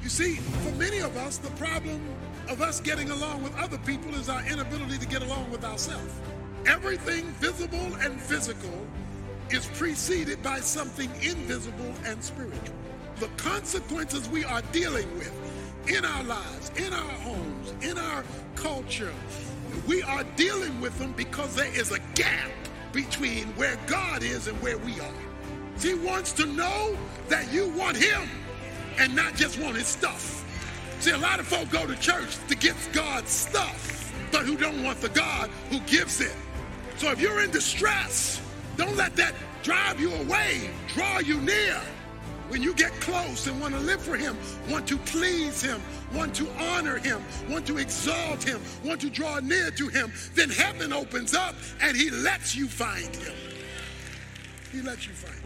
You see, for many of us, the problem of us getting along with other people is our inability to get along with ourselves. Everything visible and physical is preceded by something invisible and spiritual. The consequences we are dealing with in our lives, in our homes, in our culture, we are dealing with them because there is a gap between where God is and where we are. He wants to know that you want him and not just want his stuff. See, a lot of folk go to church to get God's stuff, but who don't want the God who gives it. So if you're in distress, don't let that drive you away, draw you near. When you get close and want to live for him, want to please him, want to honor him, want to exalt him, want to draw near to him, then heaven opens up and he lets you find him. He lets you find him.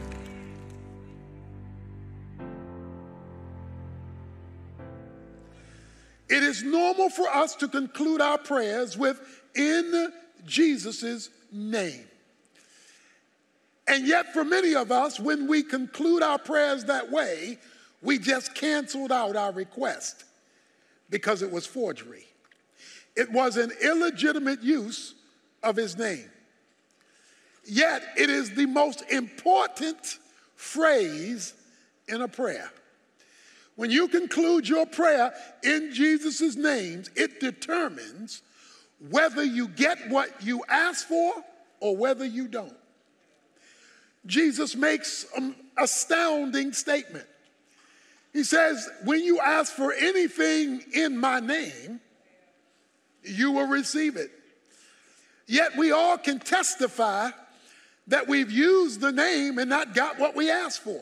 It is normal for us to conclude our prayers with "in Jesus' name." And yet for many of us, when we conclude our prayers that way, we just canceled out our request because it was forgery. It was an illegitimate use of his name. Yet it is the most important phrase in a prayer. When you conclude your prayer in Jesus' name, it determines whether you get what you ask for or whether you don't. Jesus makes an astounding statement. He says, when you ask for anything in my name, you will receive it. Yet we all can testify that we've used the name and not got what we asked for.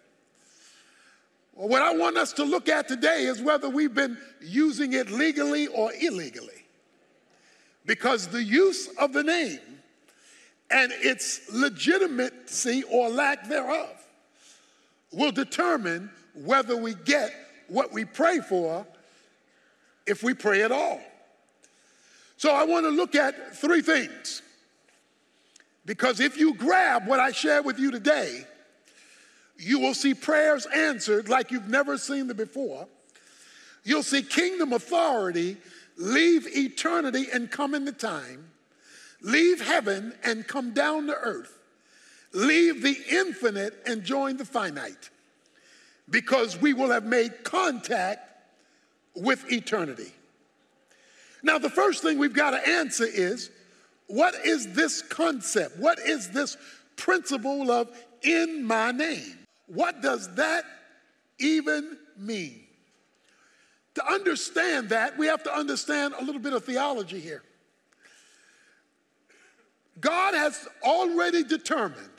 Well, what I want us to look at today is whether we've been using it legally or illegally. Because the use of the name and its legitimacy or lack thereof will determine whether we get what we pray for, if we pray at all. So I want to look at three things. Because if you grab what I share with you today, you will see prayers answered like you've never seen them before. You'll see kingdom authority leave eternity and come into time, leave heaven and come down to earth, leave the infinite and join the finite, because we will have made contact with eternity. Now, the first thing we've got to answer is, what is this concept? What is this principle of "in my name"? What does that even mean? To understand that, we have to understand a little bit of theology here. God has already determined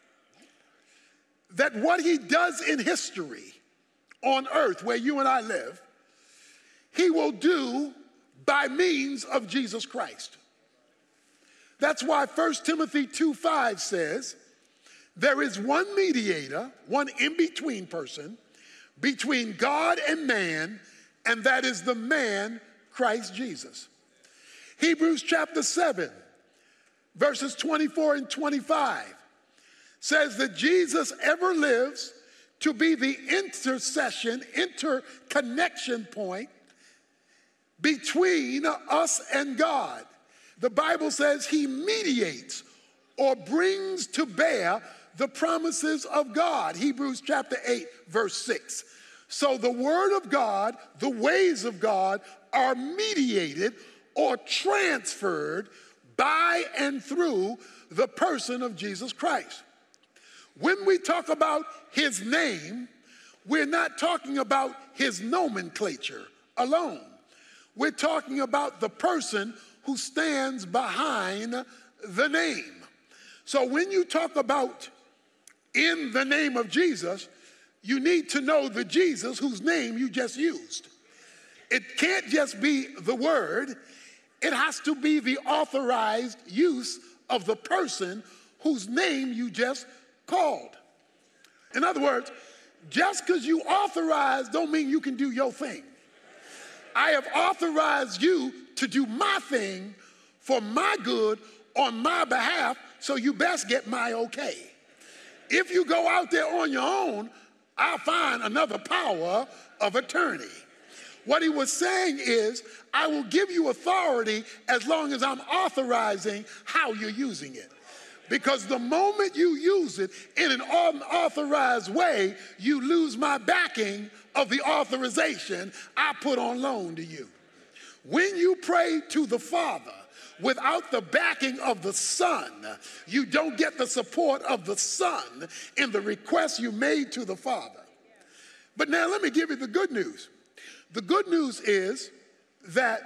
that what he does in history on earth, where you and I live, he will do by means of Jesus Christ. That's why 1 Timothy 2:5 says, there is one mediator, one in-between person, between God and man, and that is the man, Christ Jesus. Hebrews chapter 7, verses 24 and 25 says that Jesus ever lives to be the interconnection point between us and God. The Bible says he mediates or brings to bear the promises of God. Hebrews chapter 8, verse 6. So the word of God, the ways of God are mediated or transferred by and through the person of Jesus Christ. When we talk about his name, we're not talking about his nomenclature alone. We're talking about the person who stands behind the name. So when you talk about "in the name of Jesus," you need to know the Jesus whose name you just used. It can't just be the word. It has to be the authorized use of the person whose name you just called. In other words, just because you authorize don't mean you can do your thing. I have authorized you to do my thing for my good on my behalf, so you best get my okay. If you go out there on your own, I'll find another power of attorney. What he was saying is, I will give you authority as long as I'm authorizing how you're using it. Because the moment you use it in an unauthorized way, you lose my backing of the authorization I put on loan to you. When you pray to the Father without the backing of the Son, you don't get the support of the Son in the request you made to the Father. But now let me give you the good news. The good news is that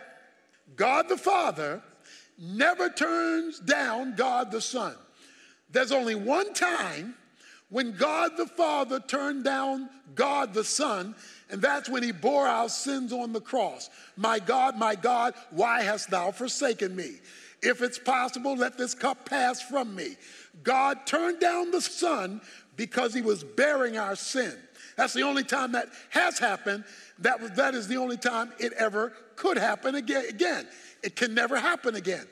God the Father never turns down God the Son. There's only one time when God the Father turned down God the Son, and that's when he bore our sins on the cross. My God, why hast thou forsaken me? If it's possible, let this cup pass from me. God turned down the Son because he was bearing our sin. That's the only time that has happened. That is the only time it ever could happen again. It can never happen again.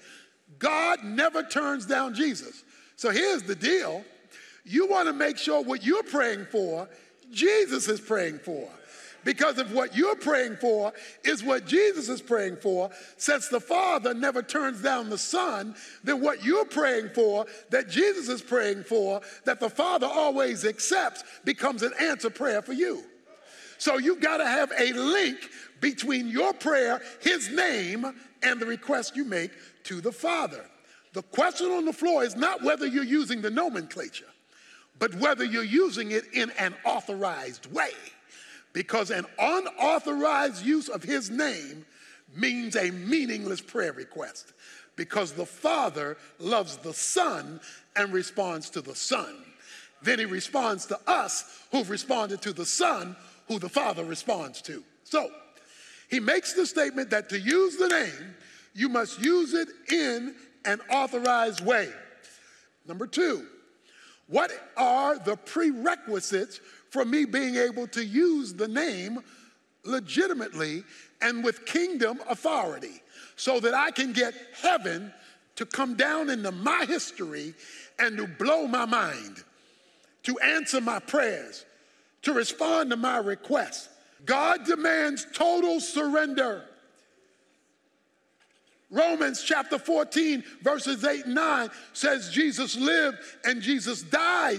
God never turns down Jesus. So here's the deal. You want to make sure what you're praying for, Jesus is praying for. Because if what you're praying for is what Jesus is praying for, since the Father never turns down the Son, then what you're praying for, that Jesus is praying for, that the Father always accepts, becomes an answer prayer for you. So you've got to have a link between your prayer, his name, and the request you make to the Father. The question on the floor is not whether you're using the nomenclature, but whether you're using it in an authorized way. Because an unauthorized use of his name means a meaningless prayer request. Because the Father loves the Son and responds to the Son. Then he responds to us who've responded to the Son who the Father responds to. So he makes the statement that to use the name, you must use it in an authorized way. Number two, what are the prerequisites for me being able to use the name legitimately and with kingdom authority so that I can get heaven to come down into my history and to blow my mind, to answer my prayers, to respond to my requests? God demands total surrender. Romans chapter 14, verses 8 and 9 says Jesus lived and Jesus died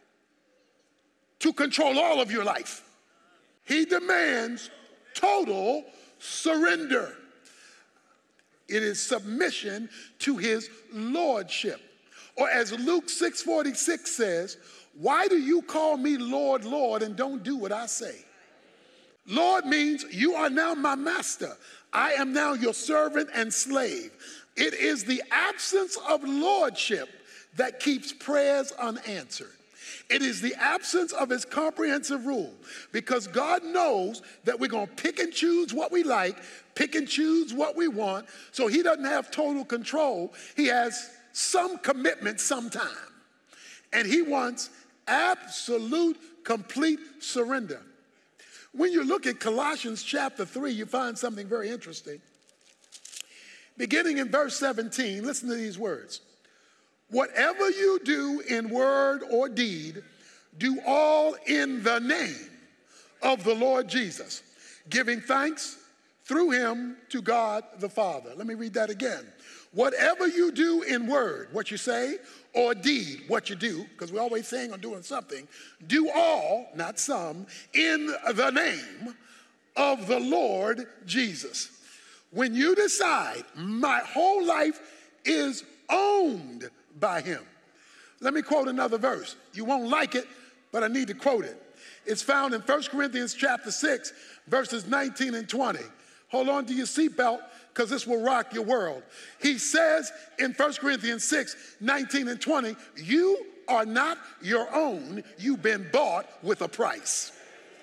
to control all of your life. He demands total surrender. It is submission to his lordship. Or as Luke 6:46 says, why do you call me Lord, Lord, and don't do what I say? Lord means you are now my master. I am now your servant and slave. It is the absence of lordship that keeps prayers unanswered. It is the absence of his comprehensive rule, because God knows that we're going to pick and choose what we like, pick and choose what we want, so he doesn't have total control. He has some commitment sometime, and he wants absolute, complete surrender. When you look at Colossians chapter 3, you find something very interesting. Beginning in verse 17, listen to these words. Whatever you do in word or deed, do all in the name of the Lord Jesus, giving thanks through him to God the Father. Let me read that again. Whatever you do in word, what you say, or deed, what you do, because we're always saying or doing something, do all, not some, in the name of the Lord Jesus. When you decide my whole life is owned by him. Let me quote another verse. You won't like it, but I need to quote it. It's found in 1 Corinthians chapter 6, verses 19 and 20. Hold on to your seatbelt, because this will rock your world. He says in 1 Corinthians 6, 19 and 20, you are not your own. You've been bought with a price.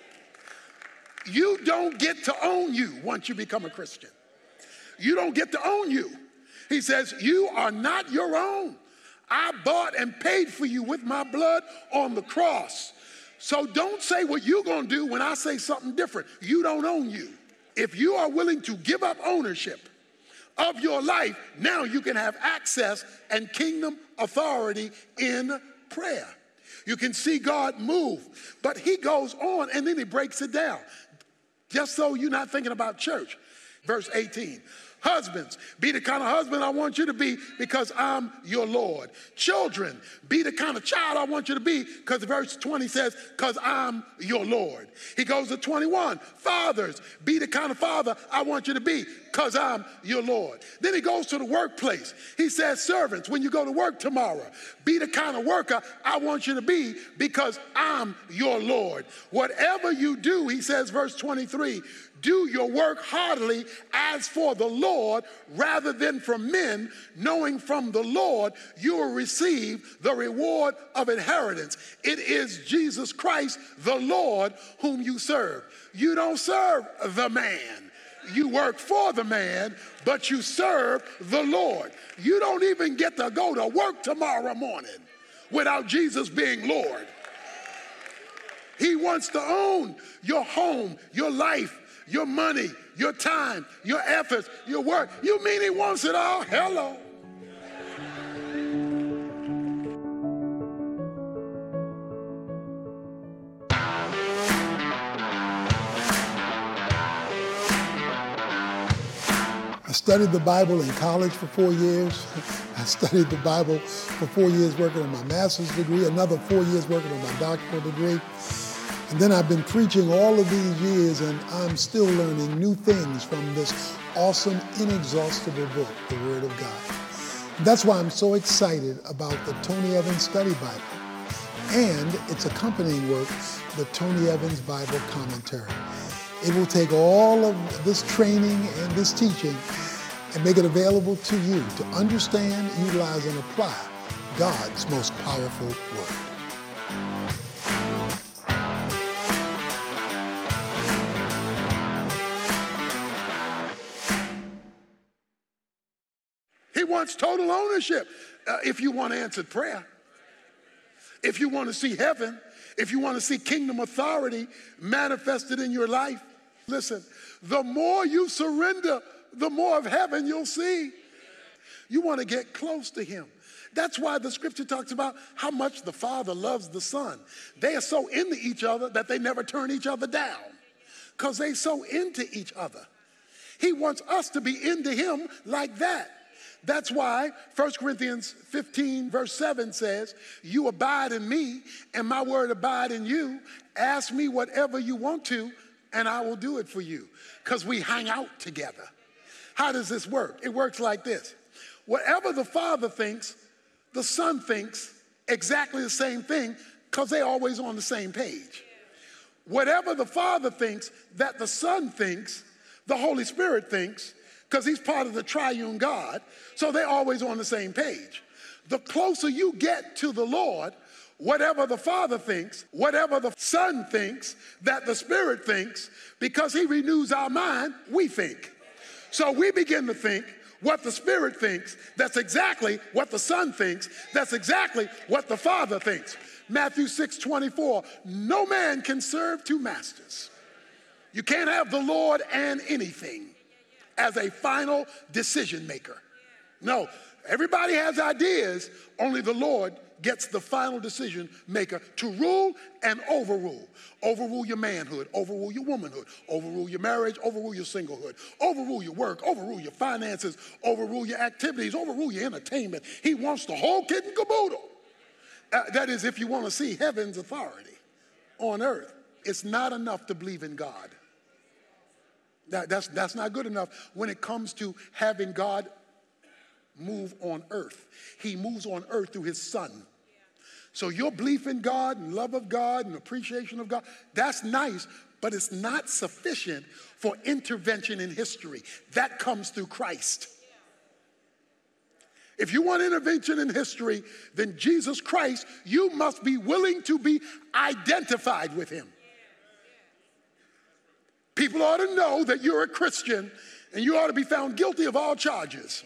You don't get to own you once you become a Christian. You don't get to own you. He says, you are not your own. I bought and paid for you with my blood on the cross. So don't say what you're going to do when I say something different. You don't own you. If you are willing to give up ownership of your life, now you can have access and kingdom authority in prayer. You can see God move. But he goes on and then he breaks it down. Just so you're not thinking about church. Verse 18. Husbands, be the kind of husband I want you to be because I'm your Lord. Children, be the kind of child I want you to be because verse 20 says, because I'm your Lord. He goes to 21. Fathers, be the kind of father I want you to be because I'm your Lord. Then he goes to the workplace. He says, servants, when you go to work tomorrow, be the kind of worker I want you to be because I'm your Lord. Whatever you do, he says, verse 23, do your work heartily as for the Lord rather than from men, knowing from the Lord you will receive the reward of inheritance. It is Jesus Christ, the Lord, whom you serve. You don't serve the man. You work for the man, but you serve the Lord. You don't even get to go to work tomorrow morning without Jesus being Lord. He wants to own your home, your life, your money, your time, your efforts, your work. You mean he wants it all? Hello. I studied the Bible in college for 4 years. I studied the Bible for 4 years working on my master's degree, another 4 years working on my doctoral degree. And then I've been preaching all of these years, and I'm still learning new things from this awesome, inexhaustible book, the Word of God. That's why I'm so excited about the Tony Evans Study Bible and its accompanying work, the Tony Evans Bible Commentary. It will take all of this training and this teaching and make it available to you to understand, utilize, and apply God's most powerful Word. He wants total ownership. If you want answered prayer, if you want to see heaven, if you want to see kingdom authority manifested in your life, listen, the more you surrender, the more of heaven you'll see. You want to get close to him. That's why the scripture talks about how much the Father loves the Son. They are so into each other that they never turn each other down because they're so into each other. He wants us to be into him like that. That's why 1 Corinthians 15 verse 7 says, you abide in me and my word abide in you. Ask me whatever you want to and I will do it for you, because we hang out together. How does this work? It works like this. Whatever the Father thinks, the Son thinks exactly the same thing because they're always on the same page. Whatever the Father thinks that the Son thinks, the Holy Spirit thinks, because he's part of the triune God, so they're always on the same page. The closer you get to the Lord, whatever the Father thinks, whatever the Son thinks, that the Spirit thinks, because he renews our mind, we think. So we begin to think what the Spirit thinks. That's exactly what the Son thinks. That's exactly what the Father thinks. Matthew 6:24, no man can serve two masters. You can't have the Lord and anything as a final decision maker. No, everybody has ideas, only the Lord gets the final decision maker to rule and overrule. Overrule your manhood, overrule your womanhood, overrule your marriage, overrule your singlehood, overrule your work, overrule your finances, overrule your activities, overrule your entertainment. He wants the whole kit and caboodle. That is, if you want to see heaven's authority on earth. It's not enough to believe in God. That's not good enough when it comes to having God move on earth. He moves on earth through his Son. So your belief in God and love of God and appreciation of God, that's nice, but it's not sufficient for intervention in history. That comes through Christ. If you want intervention in history, then Jesus Christ, you must be willing to be identified with him. People ought to know that you're a Christian and you ought to be found guilty of all charges.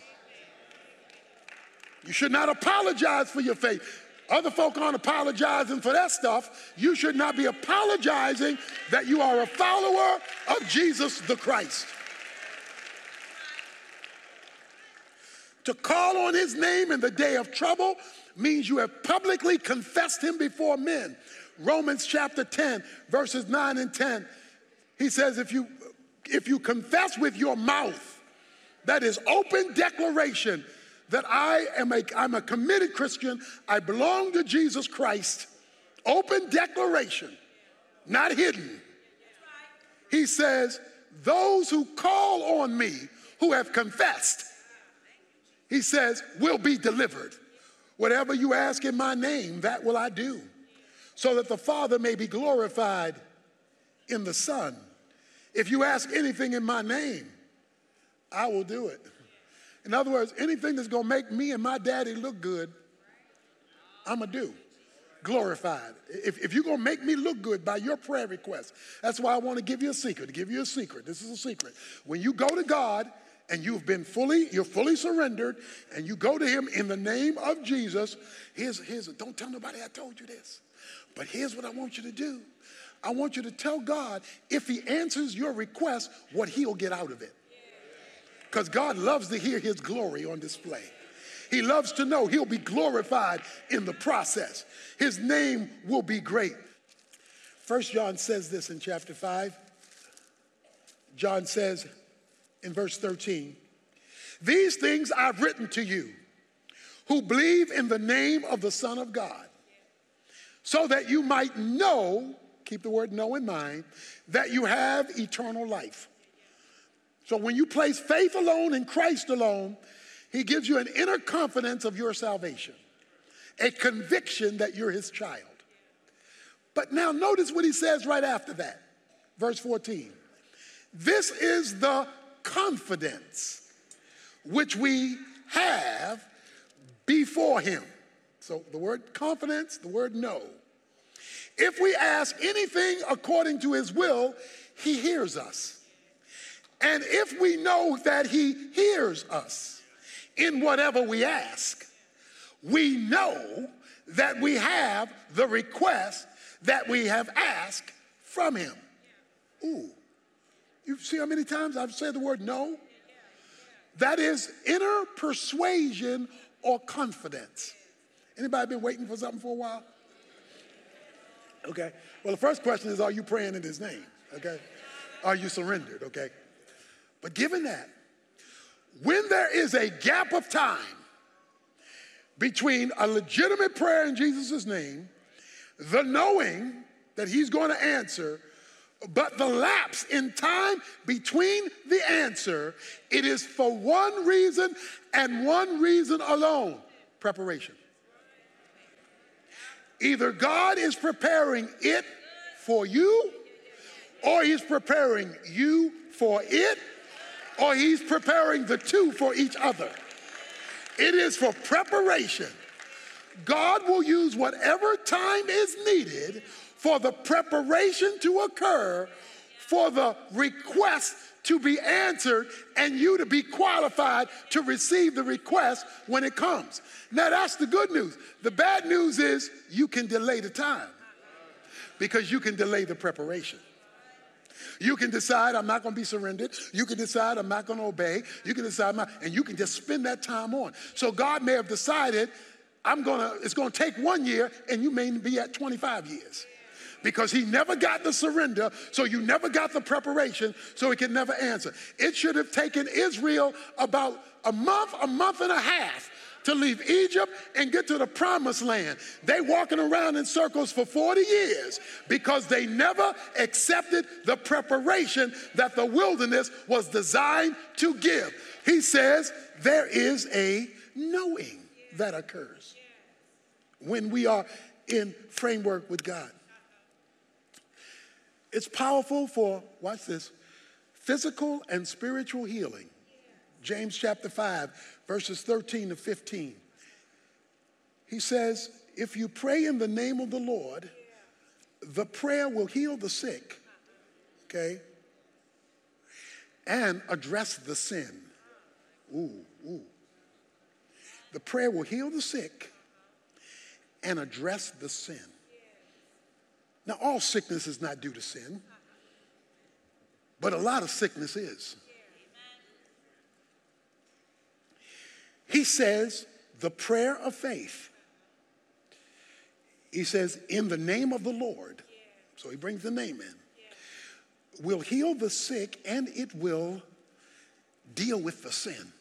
You should not apologize for your faith. Other folk aren't apologizing for that stuff. You should not be apologizing that you are a follower of Jesus the Christ. To call on his name in the day of trouble means you have publicly confessed him before men. Romans chapter 10, verses 9 and 10. He says, if you confess with your mouth, that is open declaration that I'm a committed Christian, I belong to Jesus Christ, open declaration, not hidden. He says, those who call on me, who have confessed, he says, will be delivered. Whatever you ask in my name, that will I do, so that the Father may be glorified in the Son. If you ask anything in my name, I will do it. In other words, anything that's going to make me and my daddy look good, I'm going to do. Glorified. If you're going to make me look good by your prayer request, that's why I want to give you a secret. This is a secret. When you go to God and you're fully surrendered, and you go to him in the name of Jesus, don't tell nobody I told you this, but here's what I want you to do. I want you to tell God, if he answers your request, what he'll get out of it. Because God loves to hear his glory on display. He loves to know he'll be glorified in the process. His name will be great. 1 John says this in chapter 5. John says in verse 13, these things I've written to you who believe in the name of the Son of God, so that you might know, keep the word know in mind, that you have eternal life. So when you place faith alone in Christ alone, he gives you an inner confidence of your salvation, a conviction that you're his child. But now notice what he says right after that, verse 14. This is the confidence which we have before him. So the word confidence, the word know. If we ask anything according to his will, he hears us. And if we know that he hears us in whatever we ask, we know that we have the request that we have asked from him. Ooh. You see how many times I've said the word know? That is inner persuasion or confidence. Anybody been waiting for something for a while? Okay. Well, the first question is, are you praying in his name? Okay. Are you surrendered? Okay. But given that, when there is a gap of time between a legitimate prayer in Jesus' name, the knowing that he's going to answer, but the lapse in time between the answer, it is for one reason and one reason alone: preparation. Either God is preparing it for you, or he's preparing you for it, or he's preparing the two for each other. It is for preparation. God will use whatever time is needed for the preparation to occur, for the request to be answered, and you to be qualified to receive the request when it comes. Now that's the good news. The bad news is you can delay the time because you can delay the preparation. You can decide I'm not going to be surrendered. You can decide I'm not going to obey. You can decide and you can just spend that time on. So God may have decided it's going to take 1 year, and you may be at 25 years. Because he never got the surrender, so you never got the preparation, so he can never answer. It should have taken Israel about a month and a half to leave Egypt and get to the promised land. They walking around in circles for 40 years because they never accepted the preparation that the wilderness was designed to give. He says there is a knowing that occurs when we are in framework with God. It's powerful for, watch this, physical and spiritual healing. James chapter 5, verses 13 to 15. He says, if you pray in the name of the Lord, the prayer will heal the sick, okay, and address the sin. Ooh. The prayer will heal the sick and address the sin. Now, all sickness is not due to sin, but a lot of sickness is. He says, the prayer of faith. He says, in the name of the Lord. So he brings the name in. Will heal the sick, and it will deal with the sin.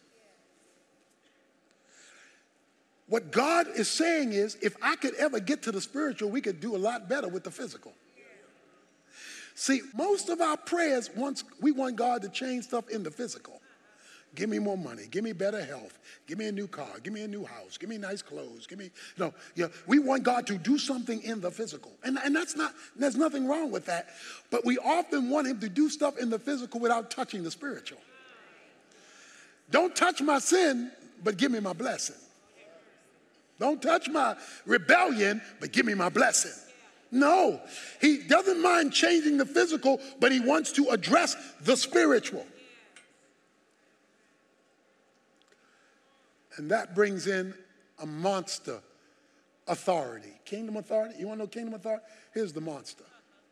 What God is saying is, if I could ever get to the spiritual, we could do a lot better with the physical. See, most of our prayers, we want God to change stuff in the physical. Give me more money. Give me better health. Give me a new car. Give me a new house. Give me nice clothes. We want God to do something in the physical. And there's nothing wrong with that. But we often want him to do stuff in the physical without touching the spiritual. Don't touch my sin, but give me my blessing. Don't touch my rebellion, but give me my blessing. No, he doesn't mind changing the physical, but he wants to address the spiritual. And that brings in a monster authority. Kingdom authority? You want to know kingdom authority? Here's the monster.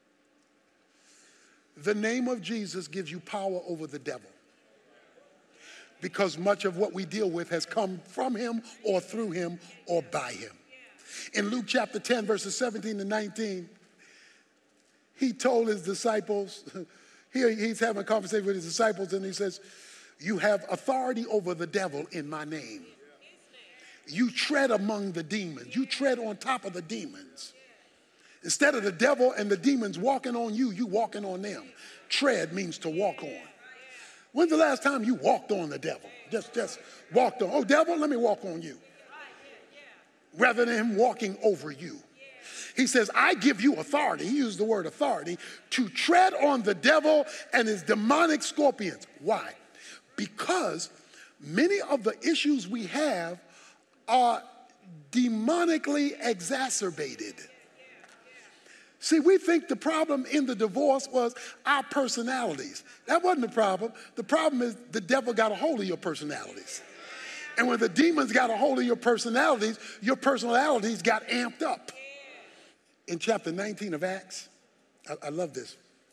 The name of Jesus gives you power over the devil. Because much of what we deal with has come from him or through him or by him. In Luke chapter 10, verses 17 to 19, he told his disciples, he's having a conversation with his disciples, and he says, you have authority over the devil in my name. You tread among the demons. You tread on top of the demons. Instead of the devil and the demons walking on you, you walking on them. Tread means to walk on. When's the last time you walked on the devil? Just walked on. Oh, devil, let me walk on you. Rather than him walking over you. He says, I give you authority. He used the word authority to tread on the devil and his demonic scorpions. Why? Because many of the issues we have are demonically exacerbated. See, we think the problem in the divorce was our personalities. That wasn't the problem. The problem is the devil got a hold of your personalities. And when the demons got a hold of your personalities got amped up. In chapter 19 of Acts, I love this.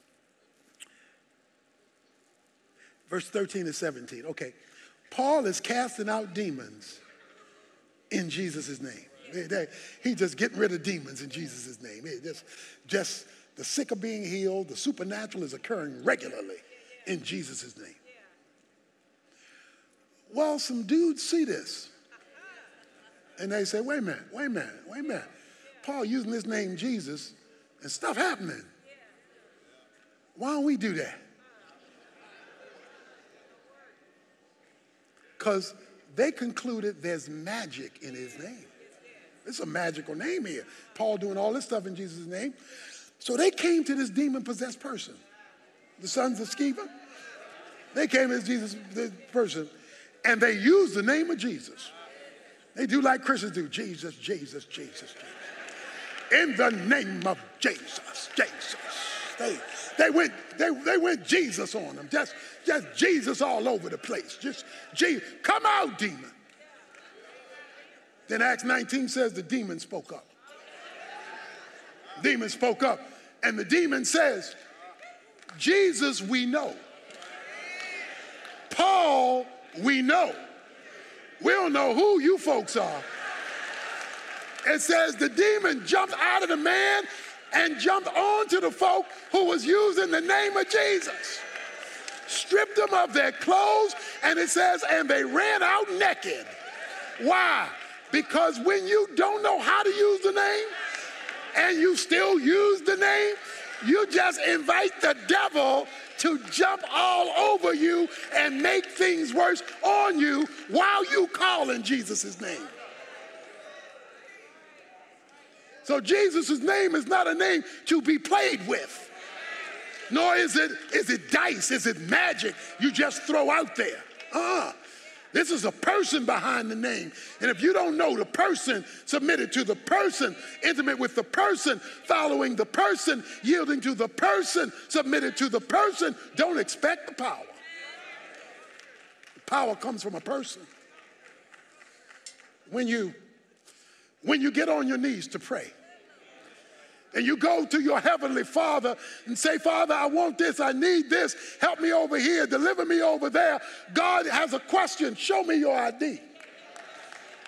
Verse 13 to 17. Okay, Paul is casting out demons in Jesus' name. He's just getting rid of demons in Jesus' name. Just the sick are being healed. The supernatural is occurring regularly in Jesus' name. Well, some dudes see this. And they say, wait a minute. Paul using this name Jesus and stuff happening. Why don't we do that? Because they concluded there's magic in his name. It's a magical name here. Paul doing all this stuff in Jesus' name. So they came to this demon-possessed person. The sons of Sceva. They came as this person, and they used the name of Jesus. They do like Christians do. Jesus, Jesus, Jesus, Jesus. In the name of Jesus, Jesus. They went Jesus on them. Just Jesus all over the place. Just Jesus. Come out, demon. Then Acts 19 says the demon spoke up. Demon spoke up. And the demon says, Jesus we know. Paul we know. We don't know who you folks are. It says the demon jumped out of the man and jumped onto the folk who was using the name of Jesus. Stripped them of their clothes, and it says, and they ran out naked. Why? Because when you don't know how to use the name and you still use the name, you just invite the devil to jump all over you and make things worse on you while you call in Jesus' name. So Jesus' name is not a name to be played with. Nor is it dice, is it magic you just throw out there. This is a person behind the name. And if you don't know the person, submitted to the person, intimate with the person, following the person, yielding to the person, submitted to the person, don't expect the power. The power comes from a person. When you get on your knees to pray, and you go to your heavenly Father and say, Father, I want this, I need this, help me over here, deliver me over there. God has a question, show me your ID.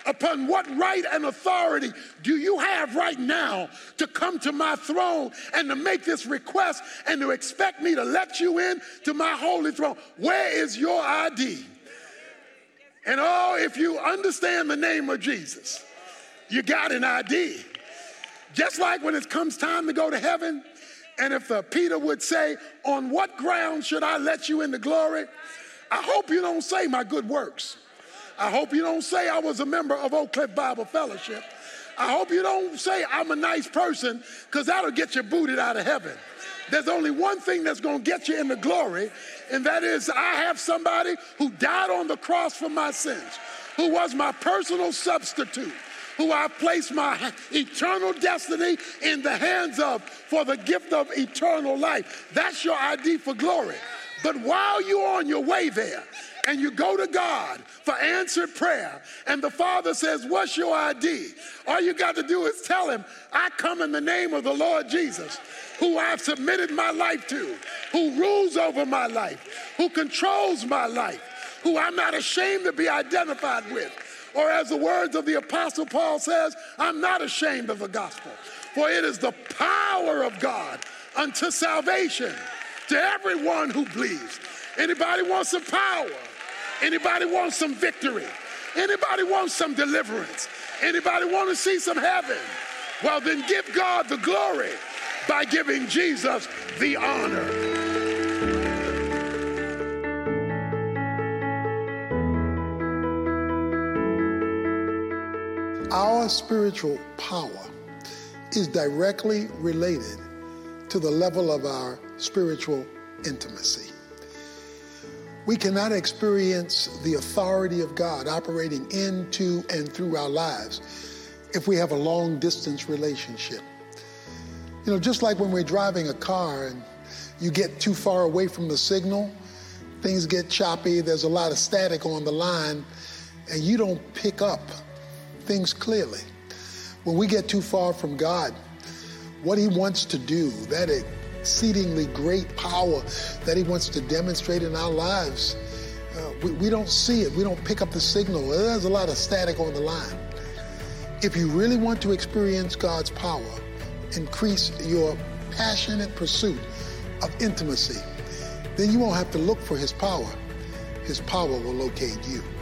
upon what right and authority do you have right now to come to my throne and to make this request and to expect me to let you in to my holy throne? Where is your ID? And oh, if you understand the name of Jesus, you got an ID. Just like when it comes time to go to heaven, and if Peter would say, on what ground should I let you into glory? I hope you don't say my good works. I hope you don't say I was a member of Oak Cliff Bible Fellowship. I hope you don't say I'm a nice person, because that'll get you booted out of heaven. There's only one thing that's going to get you into glory, and that is I have somebody who died on the cross for my sins, who was my personal substitute, who I placed my eternal destiny in the hands of for the gift of eternal life. That's your ID for glory. But while you're on your way there and you go to God for answered prayer and the Father says, what's your ID? All you got to do is tell him, I come in the name of the Lord Jesus, who I've submitted my life to, who rules over my life, who controls my life, who I'm not ashamed to be identified with. Or as the words of the Apostle Paul says, I'm not ashamed of the gospel, for it is the power of God unto salvation to everyone who believes. Anybody want some power? Anybody want some victory? Anybody want some deliverance? Anybody want to see some heaven? Well, then give God the glory by giving Jesus the honor. Our spiritual power is directly related to the level of our spiritual intimacy. We cannot experience the authority of God operating into and through our lives if we have a long-distance relationship. You know, just like when we're driving a car and you get too far away from the signal, things get choppy, there's a lot of static on the line, and you don't pick up things clearly. When we get too far from God, what he wants to do, that exceedingly great power that he wants to demonstrate in our lives, we don't see it. We don't pick up the signal. There's a lot of static on the line. If you really want to experience God's power, increase your passionate pursuit of intimacy, then you won't have to look for his power. His power will locate you.